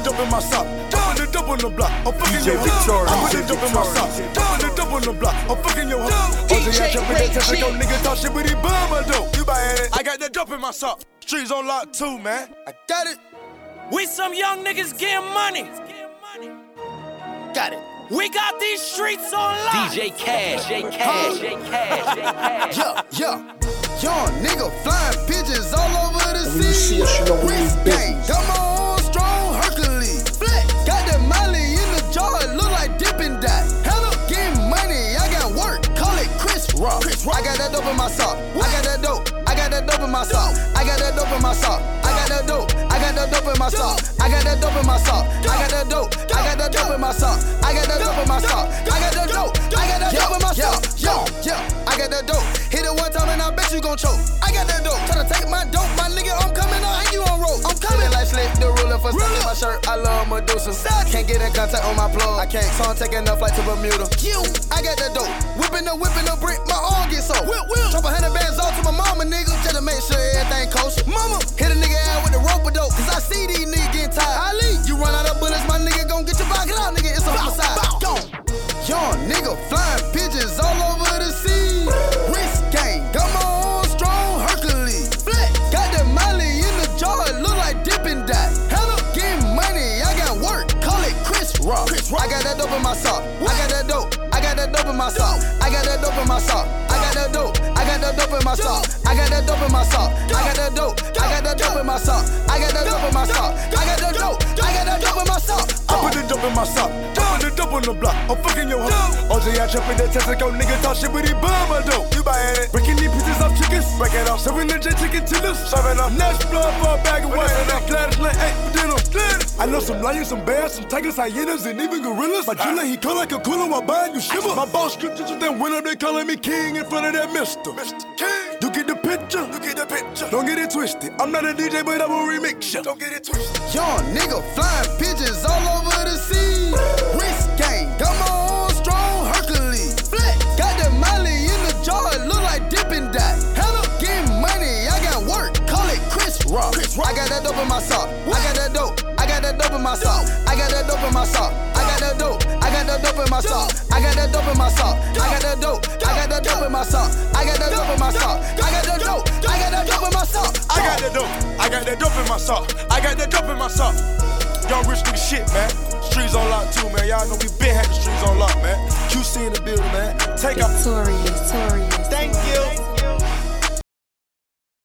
the dope in my sock. Put the dope on the block. I'm fucking your hoe. I put the dope in my sock. Put the dope on the block. I'm fucking your hoe. OJ, I jump in that test. Yo, nigga talk shit, but he bum my dope. You buy it. I got that dope in my sock. Streets on lock too, man. I got it. We some young niggas getting money. Got it. We got these streets on lock. DJ Cash, J Cash, J Cash, J Cash. Yeah. Young nigga flying pigeons all over the And when you see us, you know we Wrist need gang, business. got my own strong Hercules. Flat, got that Molly in the jar, it look like Dippin' Dot. Hell up, getting money, I got work, call it Chris Rock. I got that dope in my sock, I got that dope, I got that dope in my sock, I got that dope in my sock, I got that dope, I got that dope in my sock, I got that dope in my sock, I got that dope, I got that dope in my sock, I got that dope in my sock, I got that dope, I got that dope in my sock, I got that dope, hit it one time and I bet you gon' choke. I got that dope, tryna take my dope, my nigga, I'm coming on, and you on road. I'm coming like Slick, the ruler for stealing my shirt. I love Medusa. Can't get in contact on my plug. I can't, so I'm taking a flight to Bermuda. I got that dope, whipping the brick, my arm get so. Drop 100 bands off to my mama, nigga, just to make sure everything kosher. Mama, hit a nigga out with the rope of dope, cause I see these niggas getting tired. Ali, you run out of bullets, my nigga gon' get your pocket out, nigga, it's a homicide. Young nigga flying pigeons all over the sea. Wrist gang, got my own strong Hercules. Flat, got that Molly in the jar, it look like Dippin' Dot. Hell up, getting money, I got work, call it Chris Rock. I got that dope in my sock, I got that dope, I got that dope in my sock, I got that dope in my sock, I got that dope, I got that dope in my sock, I got that dope in my sock, I got that dope, I got that dope in my sock, I got that dope in my sock, I got that dope, I got that dope in my sock. I put the dope in my sock. Put the dope on the block. I'm fucking your hoe. OJ, I jump in that test. Yo, nigga talk shit, but he bum my dope. You buy it. Breaking these pieces off chickens. Break it off. Serving the J chicken tenders. Serving up Nash blood for a bag of white. Gladys Lane, ain't for dinner. I know some lions, some bears, some tigers, hyenas, and even gorillas. My driller, he cold like a cooler while buying you shiver. My boss scriptures with that winner, they calling me king in front of that Mr. King. You get the picture? You get the picture. Don't get it twisted. I'm not a DJ, but I'm a remix ya. Don't get it twisted. Young nigga flying pigeons all over the sea. Wrist gang, got my own strong Hercules. Flat, got that Molly in the jar, it look like Dippin' Dot. Hell up, getting money, I got work, call it Chris Rock. I got that dope in my sock, I got that dope, I got that dope in my sock, I got that dope in my sock, I got that dope, I got that dope in my sock, I got that dope in my sock, I got that dope, I got that dope in my sock, I got that dope in my sock, I got that dope, I got that dope in my sock. I got that dope, I got that dope in my sock, I got that dope in my sock. Young rich nigga shit, man. Streets on lock too, man. Y'all know we been had the streets on lock, man. QC in the building, man. Take up. Victorious. Thank you.